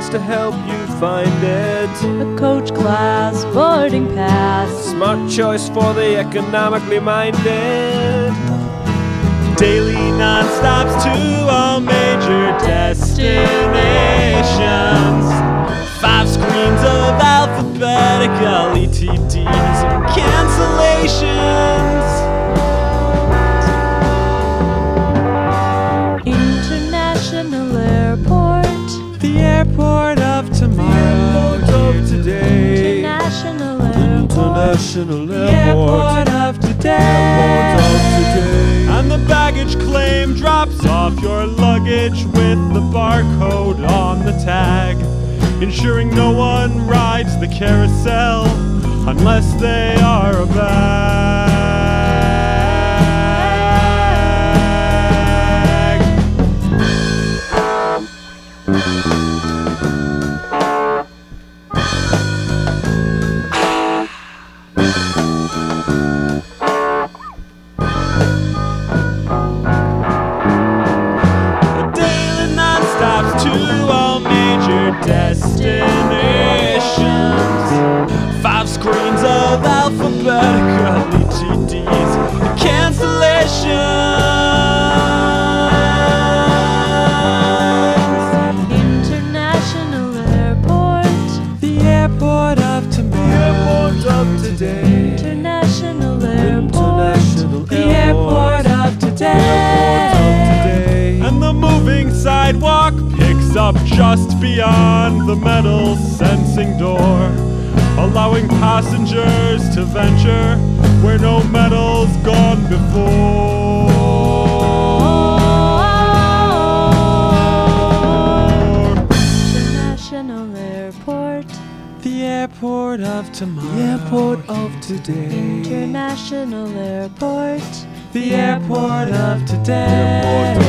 guides to help you find it. A coach class, boarding pass. Smart choice for the economically minded. Daily non-stops to all major destinations. 5 screens of alphabetical ETDs and cancellations. International airport. The airport of tomorrow. The airport of today. International airport. International The airport of today. Airport of today. And the baggage claim drops off your luggage with the barcode on the tag, ensuring no one rides the carousel unless they are a bag. Daily non-stops to all major destinations. 5 screens of alphabetical ETDs and cancellations. International airport. The airport of tomorrow. Airport of today. International airport. International The airport of today. And the moving sidewalk picks up just beyond the metal sensing door, allowing passengers to venture where no metal's gone before. International airport. The airport of tomorrow. The airport of today. International airport. The airport of today.